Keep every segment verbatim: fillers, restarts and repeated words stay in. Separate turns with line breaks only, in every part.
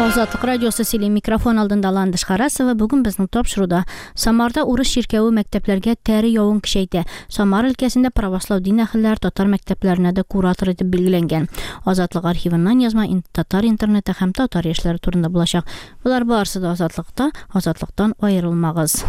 Азатлык радиосы сили микрофон алдында Ландыш Харасова. Бүген безнең тапшыруда Самарда урыс ширкәве мәктәпләргә тәре явын көчәйтә. Самар өлкәсендә православ дин әһелләре татар мәктәпләренә дә куратор итеп билгеләнгән. Азатлык архивыннан язма татар интернеты һәм татар яшьләре турында булачак. Булар барысы да Азатлыкта, Азатлыктан аерылмагыз.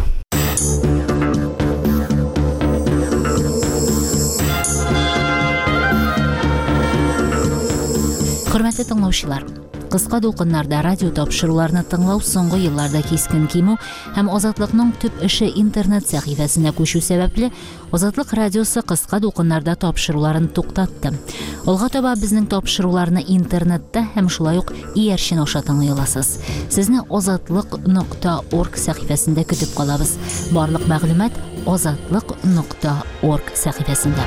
Хөрмәтле тыңлаучылар, кыска дулкыннарда радио тапшыруларны тыңлау соңгы елларда кискен кимү һәм Азатлыкның төп эше интернет сәхифәсенә күчү сәбәпле Азатлык радиосы кыска дулкыннарда тапшыруларын туктатты. Алга таба безнең тапшыруларны интернетта һәм шулай ук иярчен аша тыңлый аласыз. Сезне азатлык нокта орг сәхифәсендә көтеп калабыз. Барлык мәгълүмат азатлык нокта орг сәхифәсендә.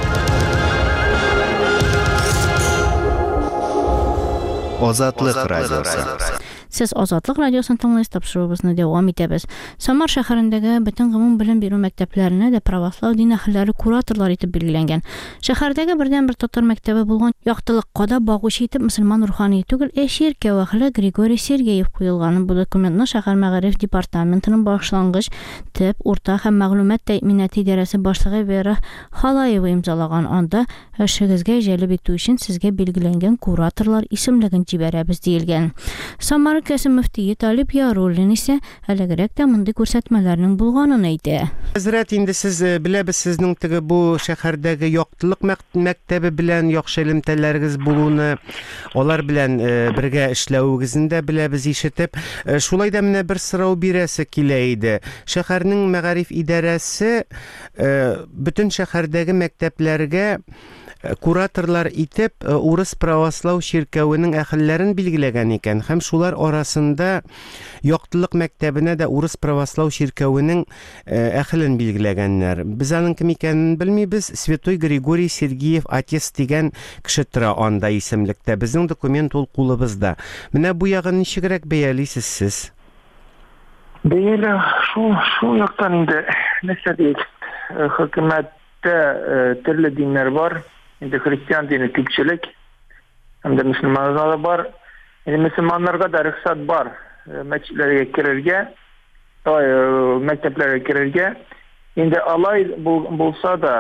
Азатлык радиосы.
Сез Азатлык радиосын тыңлайсыз, тапшыруыбызны дәвам итәбез. Самар шәһәрендәге бөтен гомум белем бирү мәктәпләренә дә православ дин әһелләре кураторлар итеп билгеләнгән. Шәһәрдәге бердән-бер татар мәктәбе булган яктылыкка да багучы итеп мөселман рухани түгел, ә ширкә әһеле Григорий Сергеев куелган. Бу документны шәһәр мәгариф департаментының башлангыч төп, урта һәм мәгълүмат тәэминаты идарәсе башлыгы Вера Халаева имзалаган. Анда эшегезгә җәлеп итү өчен сезгә билгеләнгән кураторлар исемлеген җибәрәбез диелгән. Самар өлкәсе мөфтие Талип Яруллин исә әлегрәк тә мондый күрсәтмәләрнең булганын әйтә.
Хәзрәт, инде сез беләбез, сезнең теге бу шәһәрдәге яктылык мәктәбе белән яхшы элемтәләрегез булуны, алар белән бергә эшләвегезне дә беләбез, ишетеп. Шулай да менә бер сорау бирәсе килә иде. Шәһәрнең мәгариф идарәсе бөтен шәһәрдәге мәктәпләргә кураторлар итеп урыс православ ширкәвенең әһелләрен билгеләгән икән һәм шулар арасында яктылык мәктәбенә дә урыс православ ширкәвенең әһелен билгеләгәннәр. Без аның кем икәнен белмибез. Святой Григорий Сергеев отец дигән кеше тора анда исемлектә. Безнең документ ул кулыбызда. Менә бу ягын ничегрәк бәялисез сез?
Бәяле шул шул яктан инде нәрсә дип, хөкүмәттә төрле диннәр бар. Инде христиан дини күпчелек, һәм дә мөселманнар бар. Инде мөселманнарга да рөхсәт бар мәчетләргә керергә, мәктәпләргә керергә. Инде алай булса да,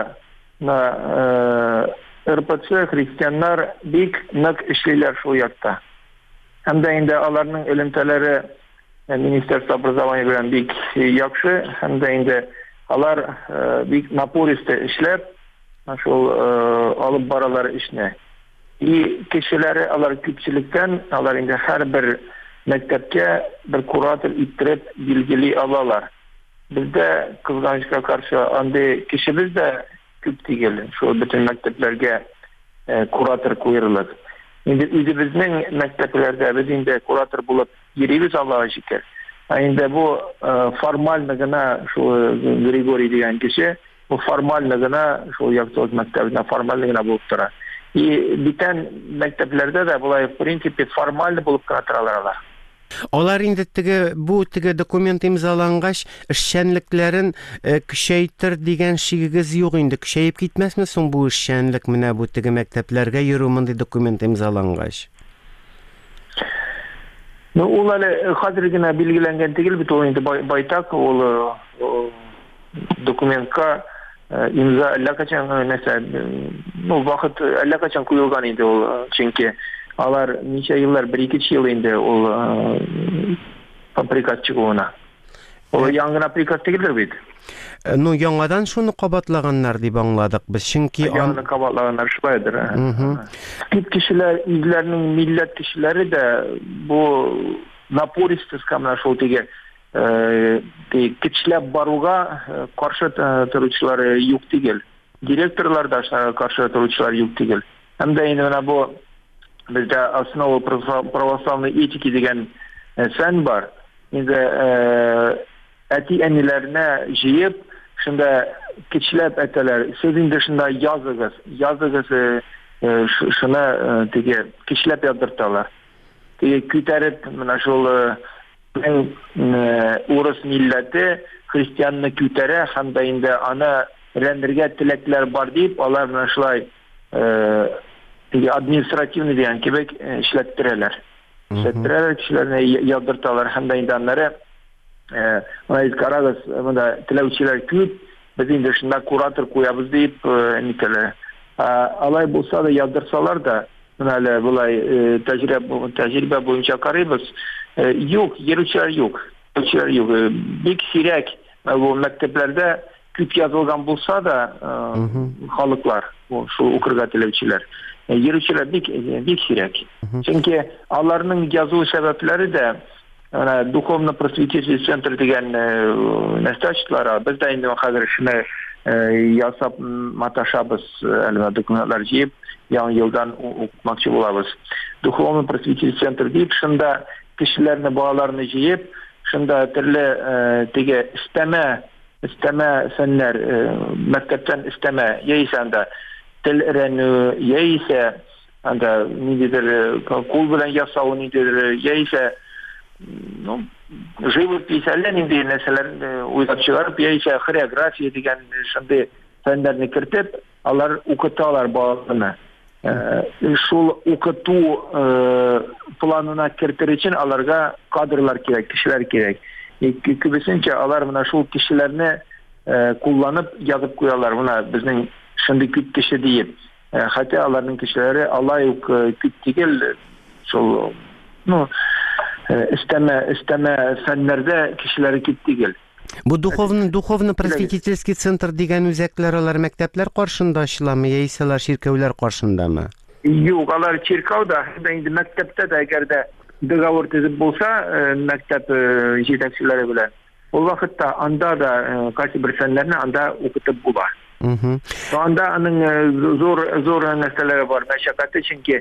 РПЦ христианнар бик нык эшлиләр шул якта. Һәм дә инде аларның элемтәләре Министерство образования белән бик яхшы, һәм дә инде алар бик напористы эшләп шул алып баралар эшне. И кешеләре алар күпчелектән, алар инде һәрбер мәктәпкә бер куратор иттереп билгели алалар. Бездә кызганычка каршы андый кешебез дә күп түгел. Шул бөтен мәктәпләргә куратор куйрылып. Инде үзебезнең мәктәпләрдә без инде куратор булып йөрибез, Аллаһка шөкер. Инде бу формаль гына шул Григорий дигән кеше bu formal gına şu yaktılıq məktəbində formal gına bulub tura. И битен мәктәпләрдә дә булай в принципе формаль булып кына торалар.
Алар инде теге бу теге документ имзалангач эшчәнлекләрен көчәйтер дигән шигегез юк инде. Көчәеп китмәсме соң бу эшчәнлек менә бу теге мәктәпләргә йөрү мондый документ имзалангач?
Ну ул әле хәзер генә билгеләнгән түгел бит, ул инде байтак ул документка имза әлләкачан нәрсә, ну вакыт әлләкачан куелган инде ул, чөнки алар ничә еллар, бер-ике ел инде ул приказ чыгуына. Ул яңгына приказ түгелдер бит.
Ну яңадан шуны кабатлаганнар дип аңладык без, чөнки
аны кабатлаганнар шулайдыр. Күп кешеләр, үзләренең милләт кешеләре дә бу напористы скамна шул теге көчләп баруга каршы торучылар юк түгел. Директорлар да каршы торучылар юк түгел. Һәм дә инде менә бу бездә основа православной этики дигән фән бар. Инде әти-әниләрне җыеп, шунда көчләп әйтәләр, сез инде шунда языгыз, языгыз, шуны теге көчләп яздырталар. Теге күтәреп менә шул урыс милләте христианны күтәрә, һәм дә инде аны рәндергә теләкләр бар дип, алар менә шулай административный дигән кебек эшләттерәләр. Şettiler kişilerine yazdırtalar hem de insanları ona karagız bunda tilevçiler küp bizim dışında kuratör koyabız deyip niteler. Alay bulsa da yazdırsalar da böyle bulay tecrübe tecrübe boyunca karayız yok yerçiler yok yerçiler yok bir sirek bu mekteplerde küp yazılgan bulsa da halklar şu okurga tilevçiler yerçiler bir bir sirek çünkü onların yazılı sebepleri de yani Duhovno Prosvetительский центр degan nesdaşlara biz de endi hazır şunu yasap mataşabız elbette dokumentlar jiyip yan yıldan okumakçı bulabız. Duhovno Prosvetительский центр deyip şunda kişilerini bağlarını jiyip şunda türlü tege isteme isteme senler mektepten isteme yeysen de til öğrenü yeyse anda nidir kul bilen yasağı nidir yeyse ну, живопись әлләнинди нәрсәләрне уйлап чыгарып, яисә хореография дигән шундый фәннәрне кертеп, алар укыталар балаларны. Шул укыту планына кертер өчен аларга кадрлар кирәк, кешеләр кирәк. Күбесенчә алар менә шул кешеләрне кулланып язып куялар. Менә безнең шундый күп кеше диеп. Хәтта аларның кешеләре алай ук күп түгел. Шул, ну, isteme isteme fenlerde kişileri kittigil.
Bu Duhovno Duhovno Prosvetительский центр дигән үзәкләр алар мәктәпләр каршында ачыламы, яисә алар ширкәүләр каршындамы?
Юк, алар ширкәүдә, инде мәктәптә дә әгәр дә договор төзеп булса, мәктәп җитәкчеләре белән, ул вакытта анда да кайсы бер фәннәрне анда укытып була. Мм. Анда аның зур зур нәрсәләре бар, мәшәкате чөнки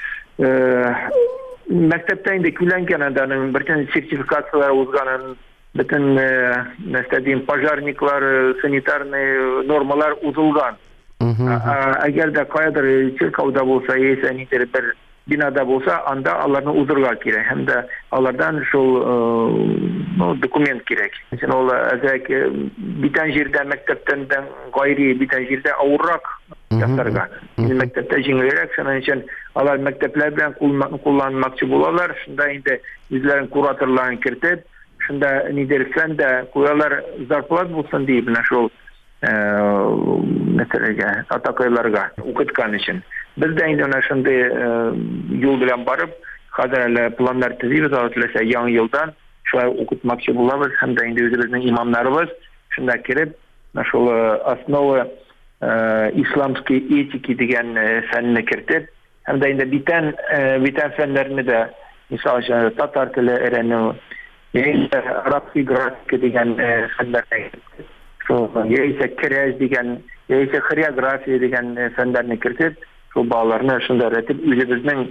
Мәктәптә инде күләнгән аданың бертен сертификациялар узганын, бөтен мәктәптән пожарниклар, санитарный нормалар узылган. Әгәр дә кайдыр чиркауда булса, яисә нидер бер бинада булса, анда аларны узырга кирәк. Һәм дә алардан шул ну документ кирәк. Сен ул әзәк битән җирдә мәктәптән гайри битән җирдә авыррак ясарга. Мәктәптә җиңелрәк, шуның өчен алар мәктәпләр белән кулланмакчы булалар. Шунда инде үзләрен кураторларын кертеп, шунда нидер фәндә куялар зарплат булсын дип, менә шул мәсьәләгә, атакайларга укыткан өчен. Biz de indi şimdi yol bilen barıp, hadi planlar tüzüyoruz, aslında yan yıldan şu an okutmakçı bulabız, hem de indi özümüzün imamlarımız, şimdi kirip, nasıl asnova İslamski etiki degen fenine kirtip, hem de indi biten biten fenlerini de, misal Tatar tili öğreniyor, Arapski grafiki degen fenlerine kirtip, yeyse kiraj degen, yeyse koreografiya degen fenlerini kirtip, şu bağlarını şunda öğretip, özümüzün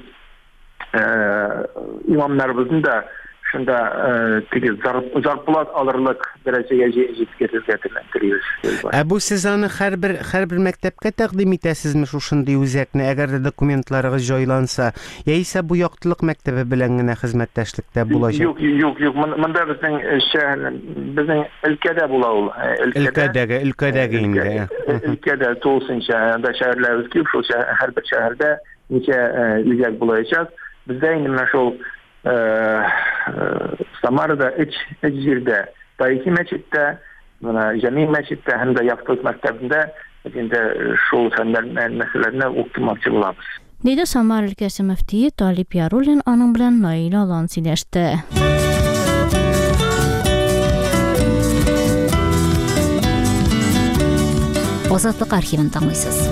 imamlarımızın da şunda zarpılat alırlık dereceye getirlendiriyoruz.
Bu siz аны her bir her bir mektepke təqdim etəsizmi şuşunday üzəkni, əgər də dokumentlarınız joylansa, yaisa bu yoxtuluq məktəbi bilən gənə xizmətdaşlıqda bulacaq?
Yok, yok, yok. Mında bizning şəhər, bizning ülkədə bulaq.
Ülkədəgi, ülkədəgi indi.
Ülkədə to'g'risincha da şəhərlərimiz ki, şu hər bir şəhərdə neçə üzək bulacaq. Bizdə indi mana şu Samara'da iç yerdə, tarixi məsciddə, cəmi məsciddə, həm də yaxtılıq məktəbində indi şu fənlər məsələlərinə oxutmaqçı bulabız.
Deydi Samar ülkəsi müftiyi Talip Yarulin anın bilən Nail Alan siləşdi.
Azadlıq arxivini tanıysınız.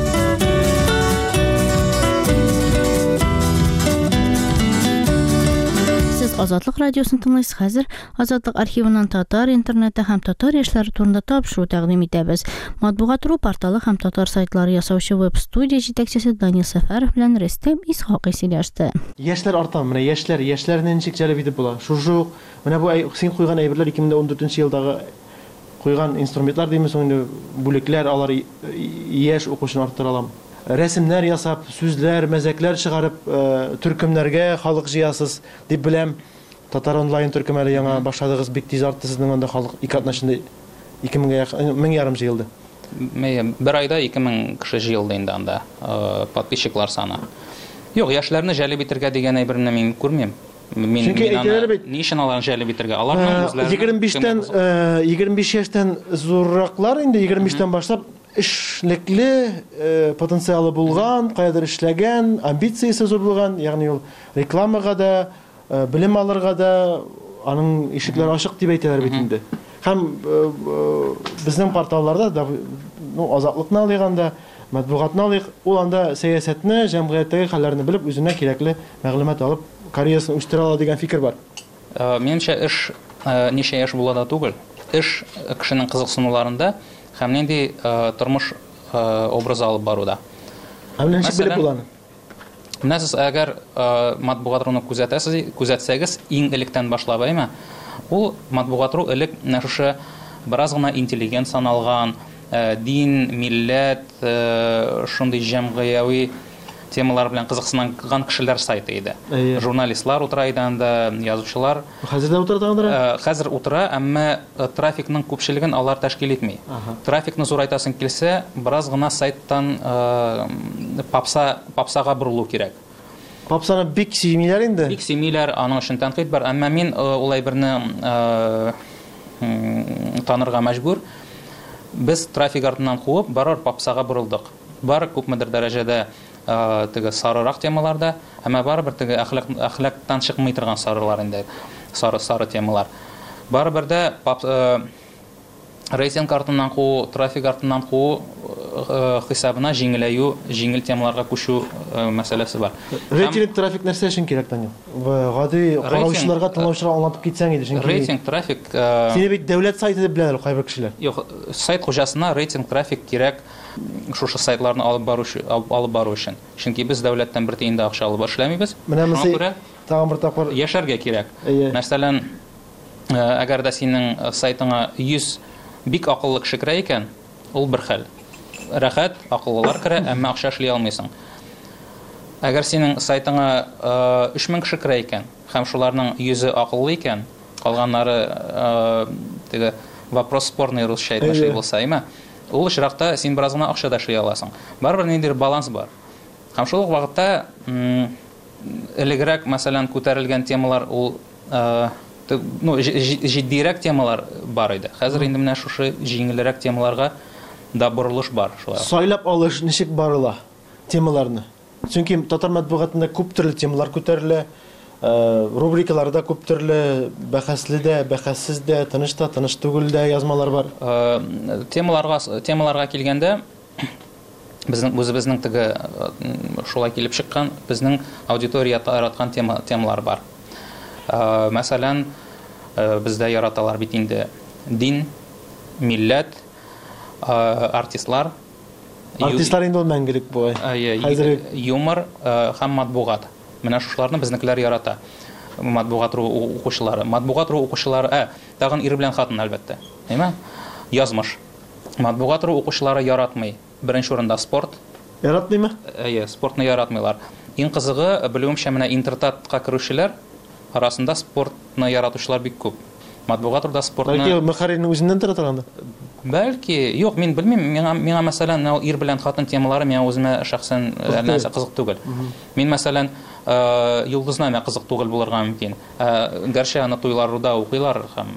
Azadlıq radiosunu tınlaysınız. Hazır Azadlıq arxivindən Tatar internetdə həm Tatar işləri turunda tapşırıq təqdim edəbiz. Matbuat.ru portalı həm Tatar saytları yasavçı web studiya жетекçisi Daniel Səfərov bilən Rüstəm İshaqi siləşdi.
Яшьләр арта, менә яшьләр, яшьләрне ничек җәлеп итеп була? Шушы, менә бу син куйган әйберләр ике мең дә ундүртенче елдагы куйган инструментлар димез, инде бүлекләр, алар яшь укучыны арттыра алам. Рәсемнәр ясап, сүзләр, мәзәкләр чыгарып, төркемнәргә халык җыясыз дип беләм. Татар онлайн төркемләре яңа башладыгыз, бик тиз артты сезнең анда халык ике атнашында ике мең ярым җыелды.
Бер айда ике мең кеше җыелды инде анда, подписчиклар саны. Юк, яшьләрне җәлеп итәргә дигән әйберне мин күрмим. Мин
Чөнки әйтәләр бит,
ни өчен аларны җәлеп итәргә? Аларның үзләре
егерме биштән егерме биш яшьтән зурраклар инде егерме биштән башлап эшлекле потенциалы булган, каядыр эшләгән, амбициясе зур булган, ягъни ул рекламага да, белем алырга да аның ишекләре ачык дип әйтәләр бит инде. Һәм безнең порталларда да, ну, азатлыкны алганда, матбугатны алыйк, ул анда сәясәтне, җәмгыятьтәге хәлләрне белеп, үзенә кирәкле мәгълүмат алып, карьерасын үстерә ала дигән фикер бар.
Менимчә, эш ничә яшь була да түгел. Эш кешенең кызыксынуларында һәм нинди тормыш образы алып баруда.
Һәм ничек белеп буланы?
Менә сез әгәр матбугатны күзәтәсез, күзәтсәгез, иң электән башлап әйме, ул матбугатру элек менә шушы бераз гына интеллигент саналган, дин, милләт, шундый җәмгыяви темалар белән кызыксынган кешеләр сайты иде. Журналистлар утыра иде анда, язучылар.
Хәзер дә утыра тагындыра?
Хәзер утыра, әмма трафикның күпчелеген алар тәшкил итми. Трафикны зурайтасын килсә, бераз гына сайттан папса папсага бурылу кирәк.
Папсаны бик сөймиләр инде.
Бик сөймиләр, аның өчен тәнкыйть бар, әмма мин улай берне танырга мәҗбүр. Без трафик артыннан куып, барар папсага бурылдык. Бар күпмедер дәрәҗәдә теге сарырак темаларда, әмма барыбер теге әхлак әхлактан чыкмый торган сарылар инде, сары-сары темалар. Барыбер дә рейтинг артыннан куу, трафик артыннан куу хисабына җиңеләю, җиңел темаларга күчү мәсьәләсе бар.
Рейтинг трафик нәрсә өчен кирәк Танил? Гади караучыларга, тыңлаучыларга аңлатып китсәң иде, чөнки
рейтинг трафик
сине бит дәүләт сайты дип беләләр кайбер кешеләр.
Юк, сайт хуҗасына рейтинг трафик кирәк шушы сайтларны алып бару алып бару өчен. Чөнки без дәүләттән бер тиен дә акча алып эшләмибез.
Менә мәсәлән, тагын бер тапкыр
яшәргә кирәк. Мәсәлән, әгәр дә синең сайтыңа йөз бик акыллы кеше керә икән, ул бер хәл. Рәхәт, акыллылар керә, әмма акча эшли алмыйсың. Әгәр синең сайтыңа өч мең кеше керә икән, һәм шуларның йөзе акыллы икән, калганнары теге вопрос спорный русча әйтмәшли булса, әйме? Ул очракта син бераз гына акча да эшли аласың. Барыбер ниндидер баланс бар. Һәм шул ук вакытта элегрәк, мәсәлән, күтәрелгән темалар, ул ну, җитдирәк темалар бар иде. Хәзер инде менә шушы җиңелрәк темаларга да борылыш бар.
Сайлап алыш ничек барыла темаларны? Чөнки татар матбугатында күп төрле темалар күтәрелә, рубрикаларда күп төрле бәхәсле дә, бәхәссез дә, тыныч та, тыныч түгел дә язмалар бар.
Темаларга темаларга килгәндә безнең үзебезнең теге шулай килеп чыккан, безнең аудитория яраткан темалар бар. Мәсәлән, бездә яраталар бит инде дин, милләт, артистлар.
Артистлар инде ул мәңгелек бу.
Хәзер юмор һәм матбугат. Менә шуларны безнекеләр ярата. Матбугат-ру укучылары. Матбугат-ру укучылары, ә, тагын ир белән хатын әлбәттә. Әйме? Язмыш. Матбугат-ру укучылары яратмый. Беренче урында спорт.
Яратмыймы?
Әйе, спортны яратмыйлар. Иң кызыгы, белүемчә, менә интернетка керүчеләр арасында спортны яратучылар бик күп. Матбугат-руда спортны...
Бәлки, мөхәррирнең үзеннән тора торганда?
Бәлки, юк, мин белмим. Миңа, миңа мәсәлән, ир белән хатын темалары миңа үземә шәхсән нәрсә кызык түгел. Мин мәсәлән, йолдызнамә кызык түгел булырга мөмкин. Гәрчә аны туйларда укыйлар һәм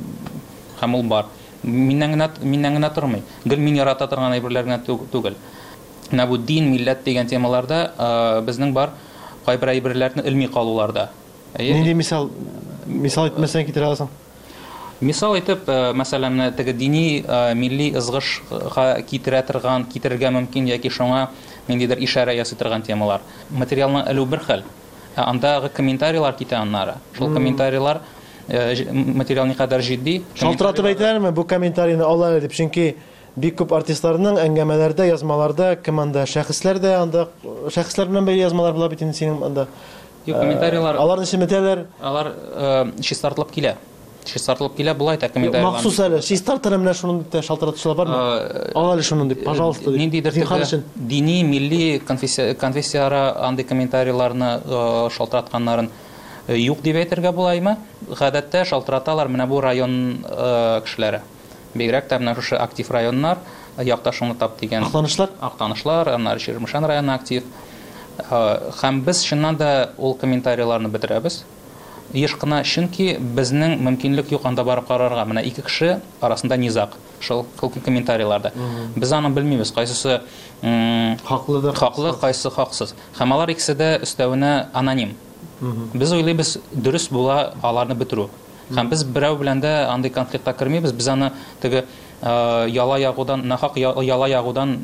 һәм ул бар. Миннән генә миннән генә тормый. Гел мин ярата торган әйберләр генә түгел. Менә бу дин, милләт дигән темаларда безнең бар кайбер әйберләрне илми калуларда.
Нинди мисал мисал итмәсәң китерә аласың?
Мисал итеп, мәсәлән, теге дини, милли ызгышка китерә торган, китерергә мөмкин яки шуңа ниндидер ишарә ясый торган темалар. Материалны элү бер хәл. Андагы комментарийлар китә аннары. Шул комментарийлар материал никадәр җитди.
Шалтыратып әйтәләрме бу комментарийны алалар дип, чөнки бик күп артистларның әңгәмәләрдә, язмаларда, команда шәхесләр дә анда шәхесләр белән бәйле язмалар була бит инде синең анда.
Юк, комментарийлар.
Алар нишеметәләр?
Алар чистартылып килә. Чистартылып килә, булай та комментарийлар.
Махсус әле, чистартыр менә шуны дип шалтыратучылар бармы? Ал әле шуны дип, пожалуйста.
Ниндидер дини, милли конфессияра андый комментарийларны шалтыратканнарын юк дип әйтергә булаймы? Гадәттә шалтыраталар менә бу район кешеләре. Бигрәк тә менә шушы актив районнар, якташыңны тап дигән.
Актанышлар?
Актанышлар, аннары Чирмешан районы актив. Һәм без чыннан да ул комментарийларны бетерәбез. еш кына, чөнки безнең мөмкинлек юк анда барып карарга. Менә ике кеше арасында низак, шул комментарийларда. Без аны белмибез, кайсысы
хаклы,
хаклы, кайсы хаксыз. Һәм алар икесе дә өстәвенә аноним. Без уйлыйбыз, дөрес була аларны бетерү. Һәм без берәү белән дә андый конфликтка кермибез. Біз аны теге яла ягудан, нахак яла ягудан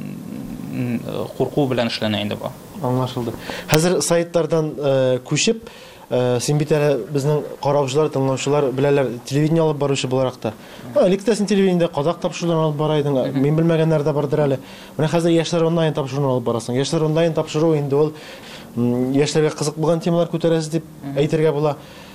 курку белән эшләнә инде бу.
Аңлашылды. Хәзер сайтлардан күчеп, син бит әле безнең караучылар, тыңлаучылар беләләр, телевидение алып баручы буларак та. Электе син телевидениедә кадак тапшыруларын алып бара идең. Мин белмәгәннәр дә бардыр әле. Менә хәзер яшьләр онлайн тапшыруын алып барасың. Яшьләр онлайн тапшыру инде ул яшьләргә кызык булган темалар күтәрәсез дип әйтергә була.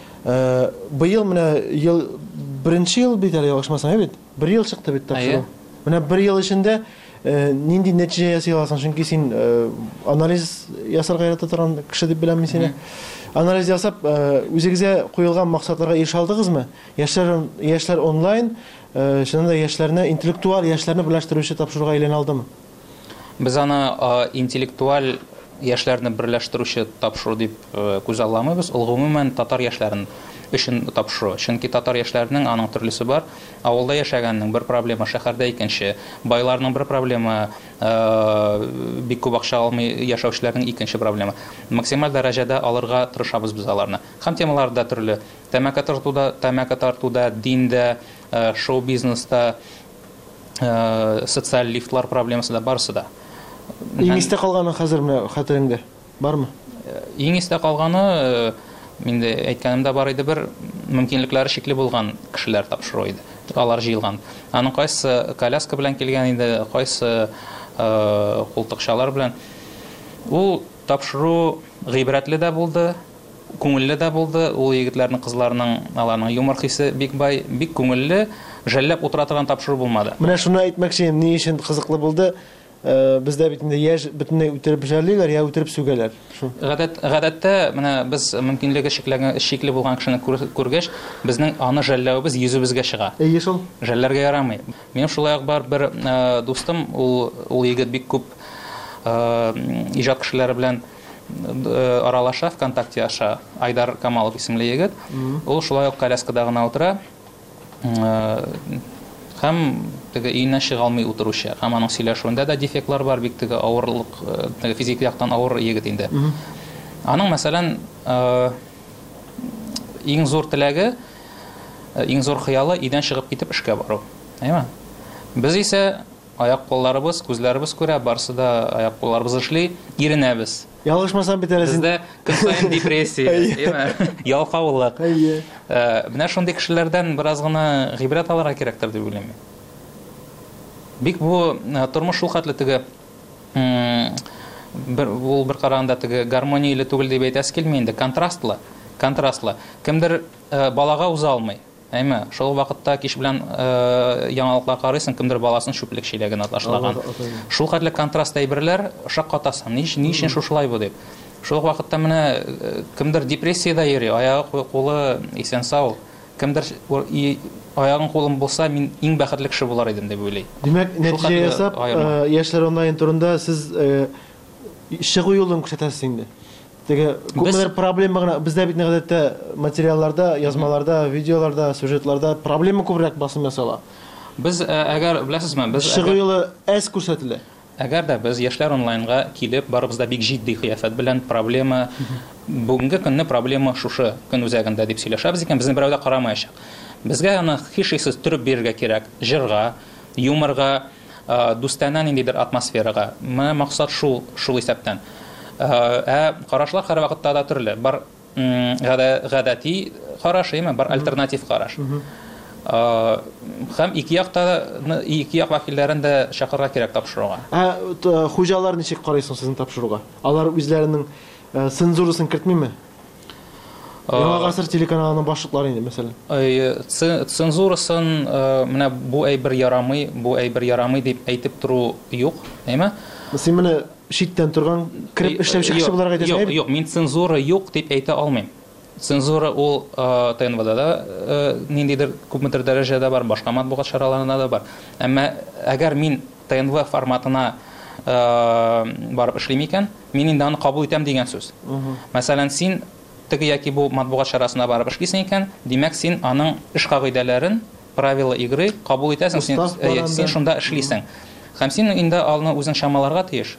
Быел менә ел беренче ел бит әле ялгышмасам бит. Бер ел чыкты бит тапшыру. Менә бер ел эчендә нинди нәтиҗә ясый аласың? Чөнки син анализ ясарга ярата торган кеше дип беләм мин сине. Анализ ясап, үзегезгә куелган максатларга ирешә алдыгызмы? Яшьләр яшьләр онлайн, шунда да яшьләрне интеллектуаль яшьләрне берләштерүче тапшыруга әйләнә алдымы?
Без аны интеллектуаль яшьләрне берләштерүче тапшыру дип күз алламыйбыз. Ул гомумән татар яшьләрен өчен тапшыру. Чөнки татар яшьләренең аның төрлесе бар. Авылда яшәгәннең бер проблема, шәһәрдә икенче. Байларның бер проблема, бик күп акча алмый яшәүчеләрнең икенче проблема. Максималь дәрәҗәдә алырга тырышабыз без аларны. Һәм темалар да төрле. Тәмәке тартуда, тәмәке тартуда, диндә, шоу-бизнеста, социаль лифтлар проблемасы да барысы да.
Иң истә калганы хәзер менә хәтереңдә бармы?
Иң истә калганы, миндә әйткәнемдә бар иде, бер мөмкинлекләре шикле булган кешеләр тапшыру иде. Алар җыелган. Аның кайсы коляска белән килгән иде, кайсы култыкчалар белән. Ул тапшыру гыйбрәтле дә булды, күңелле дә булды. Ул егетләрнең, кызларның, аларның юмор хисе бик бай, бик күңелле, жәлләп утыра торган тапшыру булмады.
Менә шуны әйтмәкче, ни өчен кызыклы булды? Бездә бит инде яшь бөтенләй үтереп җәрлиләр, я үтереп сүгәләр.
Гадәт гадәттә менә без мөмкинлеге шикле шикле булган кешене күргәч, безнең аны жәлләүбез йөзебезгә чыга.
Әйе шул.
Жәлләргә ярамый. Минем шулай ук бар бер дустым, ул ул егет бик күп иҗат кешеләре белән аралаша, ВКонтакте аша, Айдар Камалов исемле егет. Ул шулай ук коляскада гына утыра. Һәм теге өеннән чыга алмый утыручы. Һәм аның сөйләшүендә дә дефектлар бар, бик теге авырлык, теге физик яктан авыр егет инде. Аның мәсәлән иң зур теләге, иң зур хыялы идән чыгып китеп эшкә бару. Әйме? Без исә аяк-кулларыбыз, күзләребез күрә, барсы да аяк-кулларыбыз эшли, иренәбез.
Ялгышмасам бит әле син.
Бездә көн саен депрессия, әйме? Ялкаулык.
Әйе.
Менә шундый кешеләрдән бераз гына гыйбрәт алырга кирәктер дип уйлыйм. Бик бу тормыш шул хәтле теге бер ул бер караганда теге гармонияле түгел дип әйтәсе килми инде, контрастлы, контрастлы. Кемдер балага уза алмый. Әйме, шул вакытта кич белән яңалыклар карыйсың, кемдер баласын шүплек шиләген аташлаган. Шул хәтле контраст әйберләр шаккатасың. Ни өчен шушылай бу дип. Шул вакытта менә кемдер депрессиядә йөри, аягы, кулы исән сау. Кемдер аягын кулым булса, мин иң бәхетле кеше булар идем дип уйлый.
Димәк, нәтиҗә ясап, яшьләр онлайн турында сез чыгу юлын күрсәтәсез инде. Теге күпмедер проблема гына бездә бит нигъдәттә материалларда, язмаларда, видеоларда, сюжетларда проблема күбрәк басым ясала.
Без әгәр беләсезме, без
чыгу юлы әз күрсәтелә.
Әгәр дә без яшьләр онлайнга килеп, барыбызда бик җитди кыяфәт белән проблема, бүгенге көнне проблема шушы көн үзәгендә дип сөйләшәбез икән, безне берәү дә карамаячак. Безгә аны һичшиксез төреп бирергә кирәк, җырга, юморга, дустанан ниндидер атмосферага. Менә максат шул, шул исәптән. Ә карашлар һәр вакытта да төрле. Бар гадәти караш, әйме, бар альтернатив караш. Һәм ике якта ике як вәкилләрен дә чакырырга кирәк тапшыруга.
Ә хуҗалар ничек карыйсың сезнең тапшыруга? Алар үзләренең цензурасын кертмиме? Яңа гасыр телеканалының башлыклары инде, мәсәлән.
Цензурасын менә бу әйбер ярамый, бу әйбер ярамый дип әйтеп тору юк, әйме?
Син менә шиттән торган кирип эшләүче кеше буларга әйтәсең?
Юк, юк, мин цензура юк дип әйтә алмыйм. Цензура ул ТНВда да ниндидер күпмедер дәрәҗәдә бар, башка матбугат чараларында да бар. Әмма әгәр мин ТНВ форматына барып эшлим икән, мин инде аны кабул итәм дигән сүз. Мәсәлән, син теге яки бу матбугат чарасына барып эшлисең икән, димәк син аның эш кагыйдәләрен, правила игры кабул итәсең, син, э, син шунда эшлисең. Һәм син инде алны үзең чамаларга тиеш.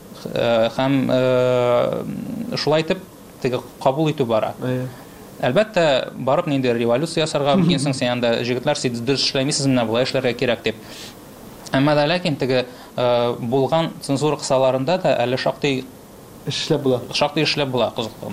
Һәм э, шулай итеп теге кабул итү бара. Әлбәттә, барып нинди революция ясарга мөмкинсең, син анда җегетләр сез дөрес эшләмисез, менә булай эшләргә кирәк дип. Әмма дә ләкин теге булган цензура кысаларында да әле шактый
эшләп була.
Шактый эшләп була, кызыклы.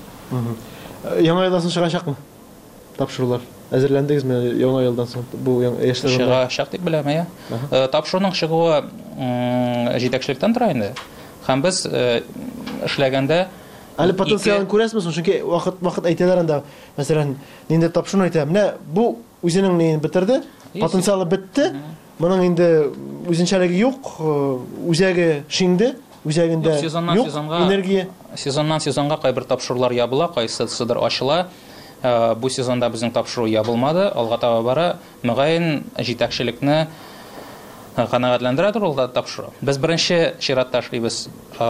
Яңа елдан соң чыгачакмы? Тапшырулар. Әзерләндегезме яңа елдан соң бу яшьләр?
Чыгачак дип беләм, я. Тапшыруның чыгуы җитәкчелектән тора инде. Һәм без эшләгәндә
әле потенциалын күрәсезме? Чөнки вакыт вакыт әйтәләр анда, мәсәлән, нинди тапшыруны әйтә. Менә бу үзенең нин битерде, потенциалы бетте. Моның инде үзенчәлеге юк, үзәге шинде, үзәгендә юк энергия.
Сезоннан сезонга кайбер тапшырулар ябыла, кайсысыдыр ачыла. Бу сезонда безнең тапшыру ябылмады, алга таба бара. Мөгаен җитәкчелекне канәгатьләндерәдер ул да тапшыру. Без беренче чиратта эшлибез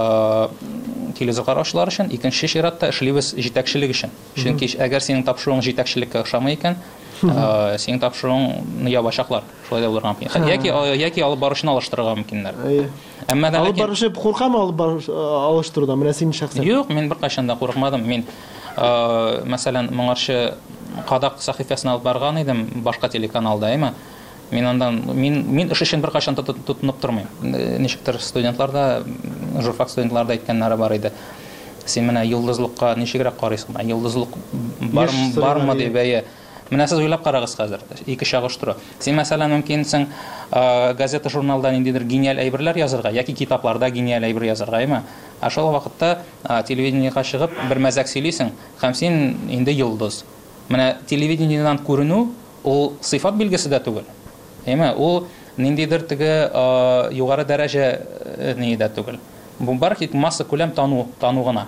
телевизор караучылар өчен, икенче чиратта эшлибез җитәкчелек өчен. Чөнки әгәр синең тапшыруың җитәкчелеккә охшамый икән, синең тапшыруың ябачаклар. Шулай да булырга мөмкин. Яки яки алып барышны алыштырырга мөмкиннәр. Әмма да
алып барышы куркамы алып алыштырудан? Менә син шәхсән.
Юк, мин бер кайчан да курыкмадым. Мин мәсәлән, моңарчы кадак сахифасына алып барган идем башка телеканалда, әйме? Мин андан мин мин эш өчен бер кайчан тотынып тормыйм. Ничектер студентларда, журфак студентларда әйткәннәре бар иде. Син менә йолдызлыкка ничегрәк карыйсың? Йолдызлык бармы бармы дип әйе. Менә сез уйлап карагыз хәзер. Ике чагыштыру. Син мәсәлән мөмкинсең газета, журналда ниндидер гениаль әйберләр язарга, яки китапларда гениаль әйбер язарга, әйме? Ә шул вакытта телевидениегә чыгып бер мәзәк сөйлисең, һәм син инде йолдыз. Менә телевидениедән күренү ул сыйфат билгесе дә түгел. Әйме? Ул ниндидер теге югары дәрәҗә нидә түгел. Бу бар ки масса күләм тану, тану гына.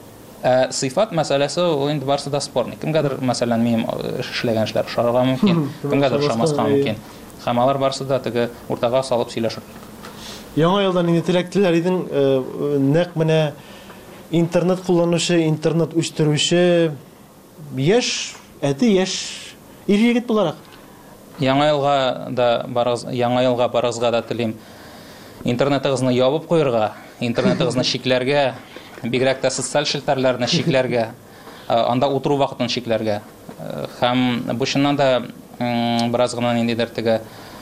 Сыйфат мәсьәләсе ул инде барсы да спорный. Кемгәдер мәсәлән минем эшләгән эшләр ошарга мөмкин, кемгәдер ошамаска мөмкин. Һәм алар барсы да теге уртага салып сөйләшер.
Яңа елдан инде теләктеләр идең, нәкъ менә интернет кулланучы, интернет үстерүче яшь, әти яшь ир-егет буларак.
Яңа елга да барыгыз, яңа елга барыгызга да телим. Интернетыгызны ябып куярга, интернетыгызны шикләргә, бигрәк тә социаль челтәрләрне шикләргә, анда утыру вакытын шикләргә. Һәм бу чыннан да бераз гына ниндидер теге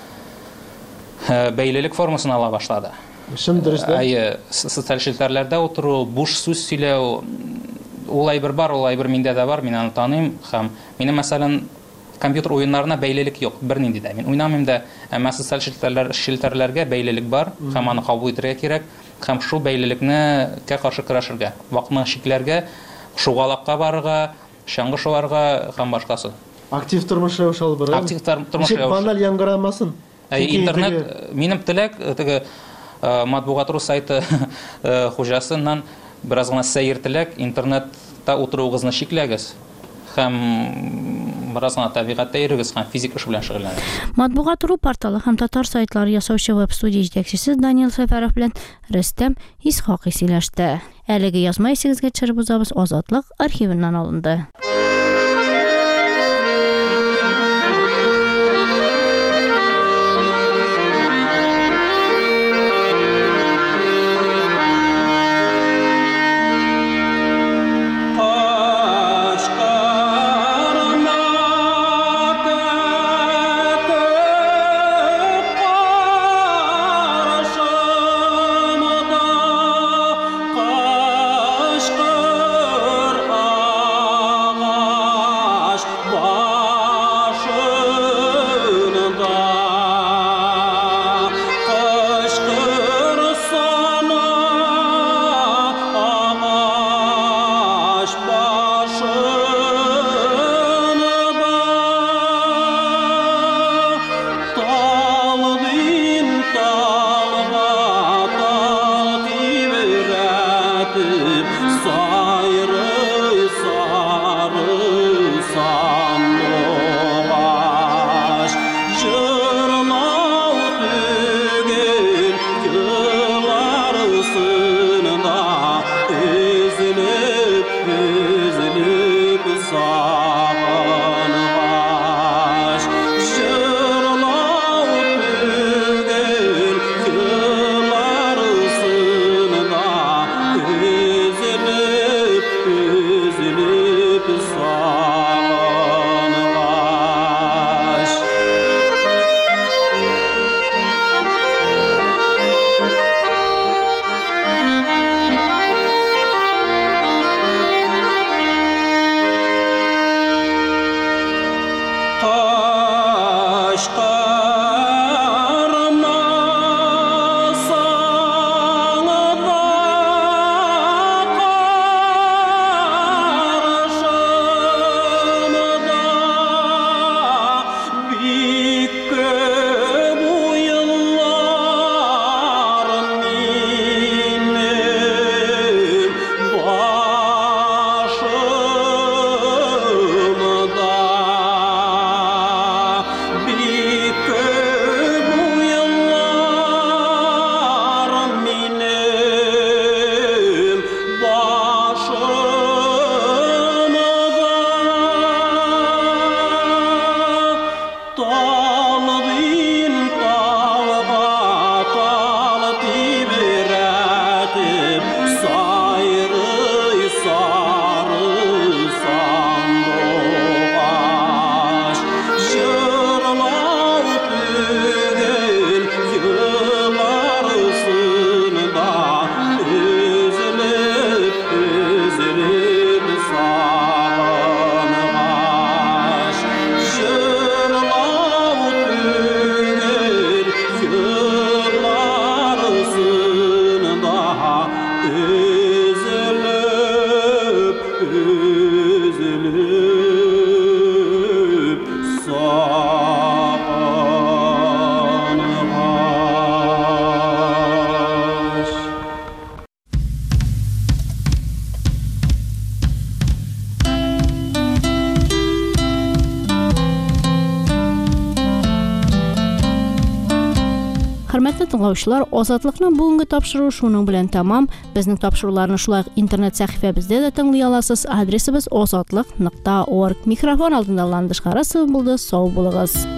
бәйлелек формасын ала башлады.
Шым дөрес дә.
Әйе, социаль челтәрләрдә утыру, буш сүз сөйләү, ул әйбер бар, ул әйбер миндә дә бар, мин аны таныйм. Һәм минем мәсәлән компьютер уеннарына бәйлелек юк, бер нинди дә. Мин уйнамыйм да, әмма социаль челтәрләр, челтәрләргә бәйлелек бар, һәм аны кабул итәргә кирәк. Һәм шул бәйлелекне кә каршы көрәшергә, вакытны шикләргә, шугалакка барырга, чаңгы шуарга һәм башкасы.
Актив тормыш рәвеше алып барырга.
Актив тормыш
рәвеше. Баналь яңгырамасын.
Интернет, минем теләк, теге матбугат ру сайты хуҗасыннан бераз гына сәер теләк, интернетта утыруыгызны шикләгез. Һәм бераз гына табигатьтә йөрегез һәм физик эш белән шөгыльләнегез.
Матбугат.ру порталы һәм татар сайтлары ясаучы веб-студия җитәкчесе Даниил Сәфәров белән Рөстәм Исхакый сөйләште. Әлеге язма исегезгә төшереп узабыз, Азатлык архивыннан алынды. Hörmətli dinləyicilər, Azadlıqның bugünkü tapşırığı şunun bilan tamam. Bizning tapşırıqlarını şulay internet səhifəmizdə də dinləyə alasınız. Adresimiz azadlıq nöqtə org. Mikrofon altında landışqarası buldu. Sağ olunuz.